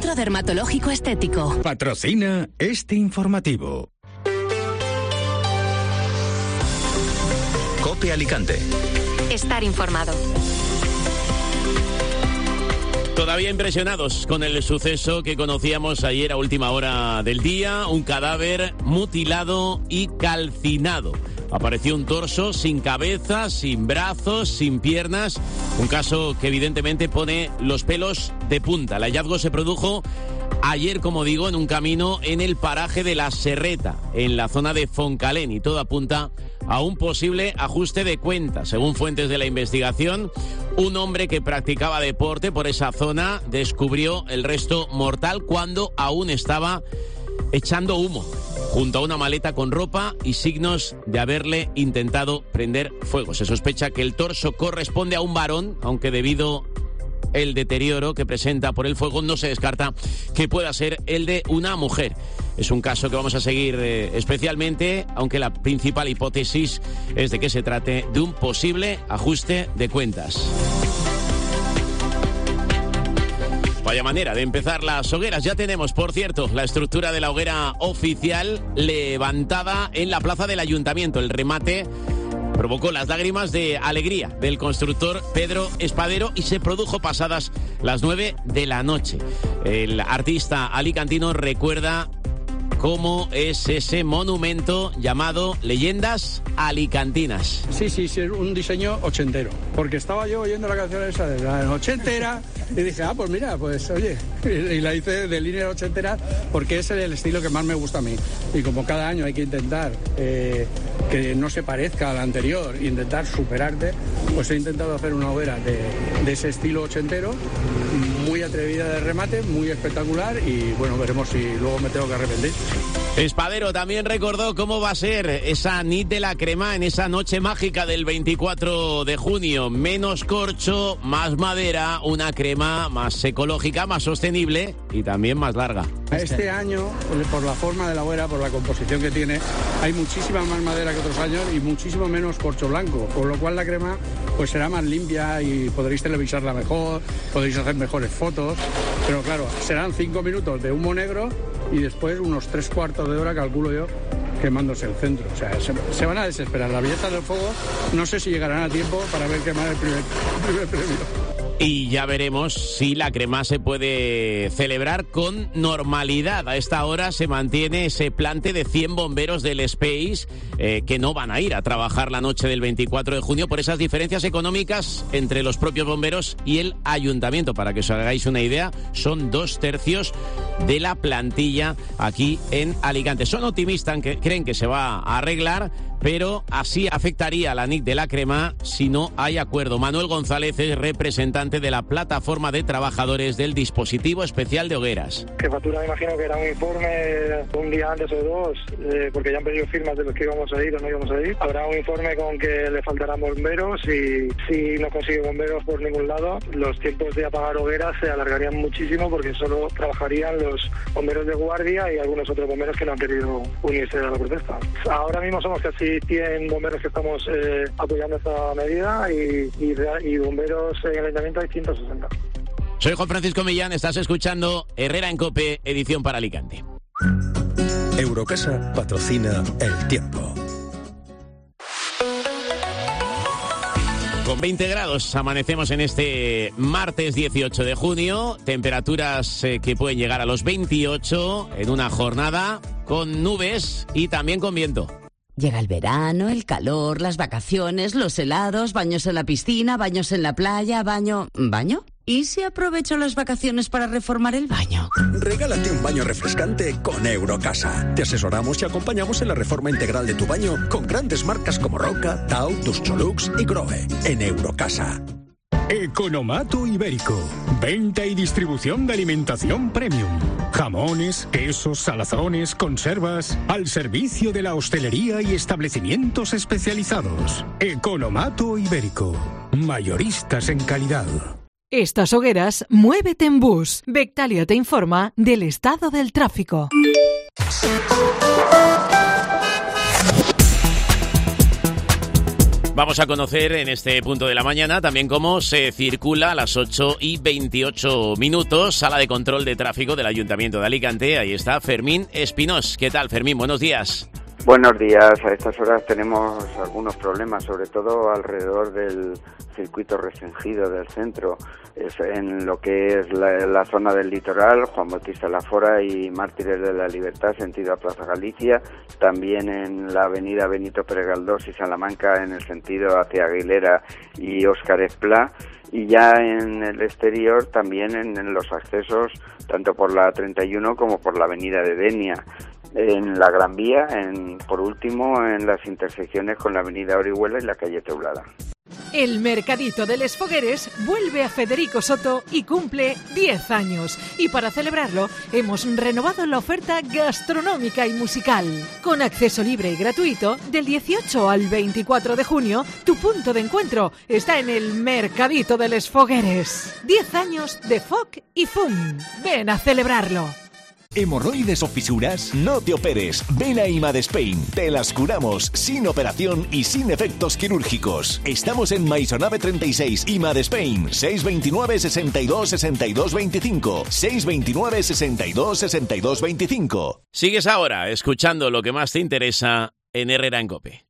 Centro Dermatológico Estético. Patrocina este informativo. COPE Alicante. Estar informado. Todavía impresionados con el suceso que conocíamos ayer a última hora del día, un cadáver mutilado y calcinado. Apareció un torso sin cabeza, sin brazos, sin piernas, un caso que evidentemente pone los pelos de punta. El hallazgo se produjo ayer, como digo, en un camino en el paraje de La Serreta, en la zona de Foncalén, y todo apunta a un posible ajuste de cuentas. Según fuentes de la investigación, un hombre que practicaba deporte por esa zona descubrió el resto mortal cuando aún estaba echando humo, junto a una maleta con ropa y signos de haberle intentado prender fuego. Se sospecha que el torso corresponde a un varón, aunque debido el deterioro que presenta por el fuego no se descarta que pueda ser el de una mujer. Es un caso que vamos a seguir especialmente, aunque la principal hipótesis es de que se trate de un posible ajuste de cuentas. Vaya manera de empezar las hogueras. Ya tenemos, por cierto, la estructura de la hoguera oficial levantada en la plaza del Ayuntamiento. El remate provocó las lágrimas de alegría del constructor Pedro Espadero y se produjo pasadas las 9 de la noche. El artista alicantino recuerda cómo es ese monumento llamado Leyendas Alicantinas. Sí, es un diseño ochentero, porque estaba yo oyendo la canción esa de la ochentera y dije, pues mira, pues oye, y la hice de línea ochentera porque es el estilo que más me gusta a mí. Y como cada año hay que intentar que no se parezca al anterior, intentar superarte, pues he intentado hacer una hoguera de ese estilo ochentero, muy atrevida de remate, muy espectacular, y bueno, veremos si luego me tengo que arrepentir. Espadero también recordó cómo va a ser esa nit de la crema en esa noche mágica del 24 de junio. Menos corcho, más madera, una crema más ecológica, más sostenible y también más larga. Este año, por la forma de la hoguera, por la composición que tiene, hay muchísima más madera que otros años y muchísimo menos corcho blanco, con lo cual la crema pues será más limpia y podréis televisarla mejor, podréis hacer mejores fotos, pero claro, serán 5 minutos de humo negro y después unos 3/4 de hora, calculo yo, quemándose el centro. O sea, se van a desesperar. Las billetas del fuego no sé si llegarán a tiempo para ver quemar el primer premio. Y ya veremos si la crema se puede celebrar con normalidad. A esta hora se mantiene ese plante de 100 bomberos del Space que no van a ir a trabajar la noche del 24 de junio por esas diferencias económicas entre los propios bomberos y el ayuntamiento. Para que os hagáis una idea, son 2/3 de la plantilla aquí en Alicante. Son optimistas, que creen que se va a arreglar, pero así afectaría a la NIC de la crema si no hay acuerdo. Manuel González es representante de la plataforma de trabajadores del dispositivo especial de hogueras. Jefatura, me imagino que era un informe un día antes o dos, porque ya han pedido firmas de los que íbamos a ir o no íbamos a ir. Habrá un informe con que le faltarán bomberos y si no consigue bomberos por ningún lado, los tiempos de apagar hogueras se alargarían muchísimo porque solo trabajarían los bomberos de guardia y algunos otros bomberos que no han querido unirse a la protesta. Ahora mismo somos casi 100 bomberos que estamos apoyando esta medida y bomberos en el ayuntamiento hay 160. Soy Juan Francisco Millán, estás escuchando Herrera en COPE, edición para Alicante. Eurocasa patrocina El Tiempo. Con 20 grados amanecemos en este martes 18 de junio, temperaturas que pueden llegar a los 28 en una jornada con nubes y también con viento. Llega el verano, el calor, las vacaciones, los helados, baños en la piscina, baños en la playa, ¿Baño? ¿Y si aprovecho las vacaciones para reformar el baño? Regálate un baño refrescante con Eurocasa. Te asesoramos y acompañamos en la reforma integral de tu baño con grandes marcas como Roca, Tau, Tuscholux y Grohe. En Eurocasa. Economato Ibérico. Venta y distribución de alimentación premium. Jamones, quesos, salazones, conservas. Al servicio de la hostelería y establecimientos especializados. Economato Ibérico. Mayoristas en calidad. Estas hogueras, muévete en bus. Bectalia te informa del estado del tráfico. Vamos a conocer en este punto de la mañana también cómo se circula a las 8:28, sala de control de tráfico del Ayuntamiento de Alicante. Ahí está Fermín Espinós. ¿Qué tal, Fermín? Buenos días. Buenos días. A estas horas tenemos algunos problemas, sobre todo alrededor del circuito restringido del centro, en lo que es la zona del litoral, Juan Bautista Lafora y Mártires de la Libertad, sentido a Plaza Galicia, también en la avenida Benito Pérez Galdós y Salamanca, en el sentido hacia Aguilera y Óscar Esplá, y ya en el exterior también en los accesos, tanto por la 31 como por la avenida de Denia. En la Gran Vía, por último, en las intersecciones con la avenida Orihuela y la calle Teulada. El Mercadito de Les Fogueres vuelve a Federico Soto y cumple 10 años. Y para celebrarlo, hemos renovado la oferta gastronómica y musical. Con acceso libre y gratuito, del 18 al 24 de junio, tu punto de encuentro está en el Mercadito de Les Fogueres. 10 años de Foc y Fun. Ven a celebrarlo. ¿Hemorroides o fisuras? No te operes. Ven a Imadespain. Te las curamos sin operación y sin efectos quirúrgicos. Estamos en Maisonave 36, Imadespain. 629 62 62 25. 629 62 62 25. Sigues ahora escuchando lo que más te interesa en Herrera en COPE.